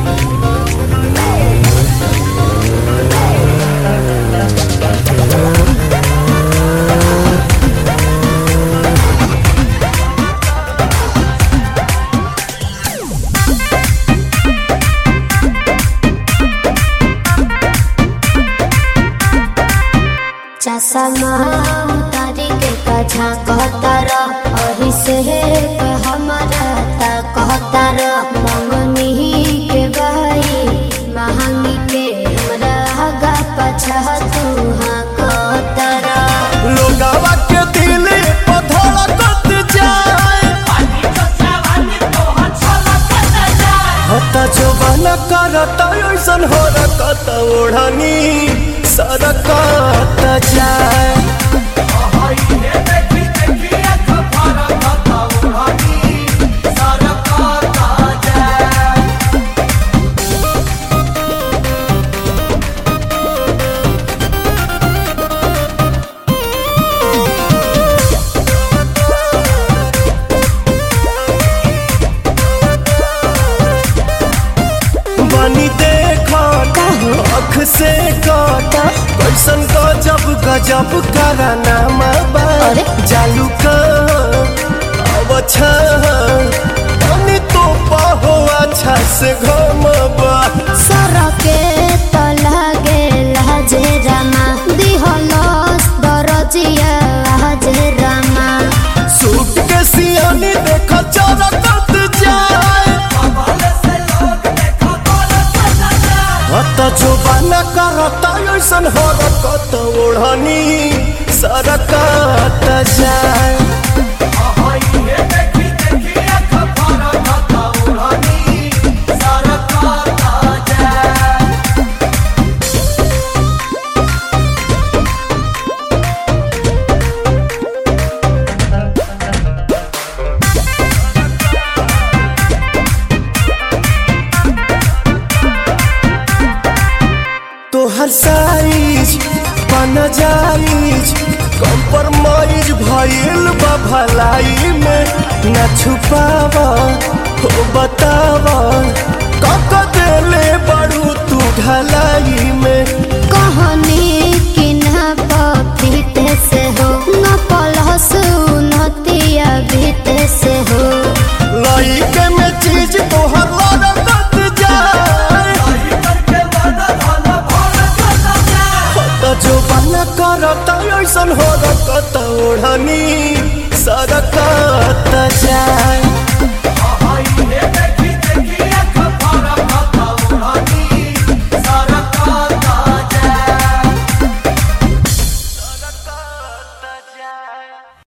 चश्मा उतारी के कझा कहतर अही से हमारा ता कहतर मंगनी के भाई महंगी के हमरा हगा पछा तू हाँ कहतर लोगावा के दिल पर धड़कत जाए हता जवाना करता ऐसन हो रखत ओढ़नी सरकत जाए बनी देखा अख से काटा कैसन गजब गजब कराना माँ जालू का अवछा बनी तो पाहो अच्छा से घमबा सर के तो लागे लाजे रामा दिहलस दरजिया लाजे रामा सूट के सियानी देखा चरकत जाए हता जोबाना करता ऐसन हो रखत ओढ़नी सरकत जाए तोहर साइज बना जाइज कम्प्रोमाइज भइल बा भलाई में न छुपावा हो बतावा कक देले बड़ू तू ढलाई में कहनी कि ना पीते से हो न पलस उन्नतिया बीते से हो लइके में चीज तोहर लड़कत जाए जो बना करता ऐसन हो रखत ओढ़नी सरकत